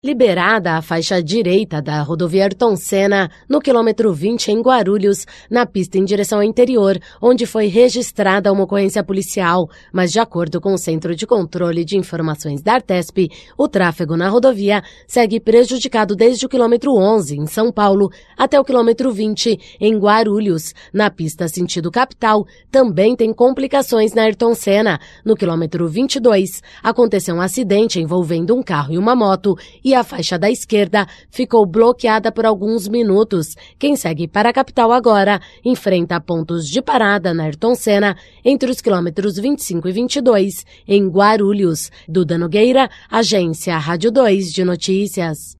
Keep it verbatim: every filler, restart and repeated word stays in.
Liberada a faixa direita da rodovia Ayrton Senna, no quilômetro vinte em Guarulhos, na pista em direção ao interior, onde foi registrada uma ocorrência policial, mas de acordo com o Centro de Controle de Informações da Artesp, o tráfego na rodovia segue prejudicado desde o quilômetro onze, em São Paulo, até o quilômetro vinte, em Guarulhos. Na pista sentido capital, também tem complicações na Ayrton Senna. No quilômetro vinte e dois, aconteceu um acidente envolvendo um carro e uma moto, e a faixa da esquerda ficou bloqueada por alguns minutos. Quem segue para a capital agora enfrenta pontos de parada na Ayrton Senna entre os quilômetros vinte e cinco e vinte e dois, em Guarulhos. Duda Nogueira, Agência Rádio dois de Notícias.